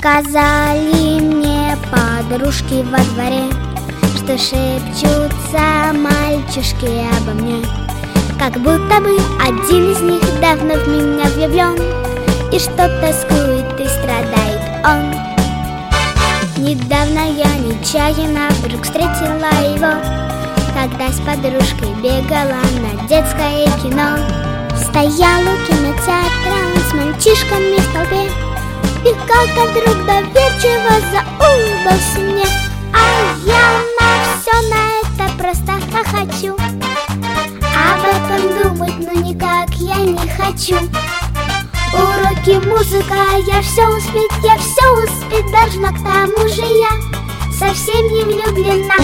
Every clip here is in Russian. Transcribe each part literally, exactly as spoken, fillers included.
Сказали мне подружки во дворе, что шепчутся мальчишки обо мне, как будто бы один из них давно в меня влюблен, и что тоскует и страдает он. Недавно я нечаянно вдруг встретила его, когда с подружкой бегала на детское кино. Стоял у кинотеатра с мальчишками в толпе, и как-то вдруг доверчиво заулыбался мне. А я на все на это просто хохочу. Об этом думать ну никак я не хочу. Уроки, музыка, я все успеть, я все успеть должна. К тому же я совсем не влюблена.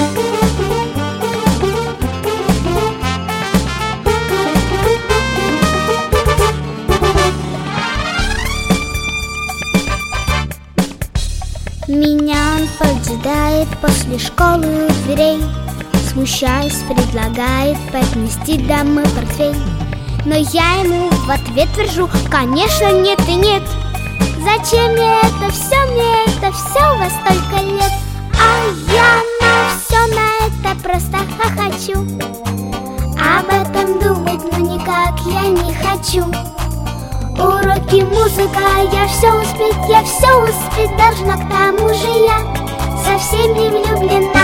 Меня он поджидает после школы у дверей, смущаясь, предлагает поднести домой портфель. Но я ему в ответ твержу: конечно, нет и нет. Зачем мне это все, мне это все во столько лет? А я на все на это просто хохочу. Об этом думать ну никак я не хочу. Уроки, музыка, я все успеть, я все успеть должна. К тому же я совсем не влюблена.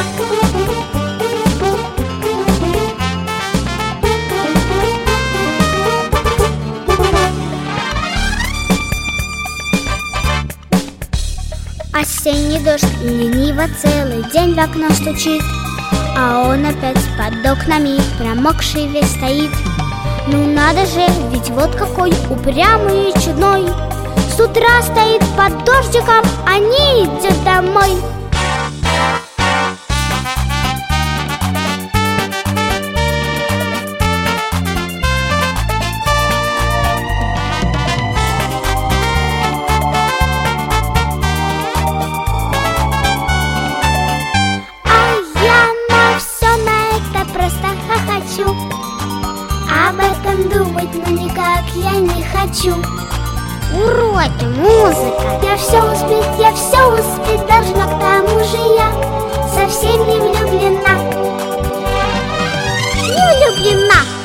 Осенний дождь лениво целый день в окно стучит, а он опять под окнами промокший весь стоит. Ну надо же, ведь вот какой упрямый и чудной, с утра стоит под дождиком, а не идет домой. Об этом думать ну никак я не хочу. Уроки, музыка, я все успеть, я все успеть должна. К тому же я совсем не влюблена. Не влюблена.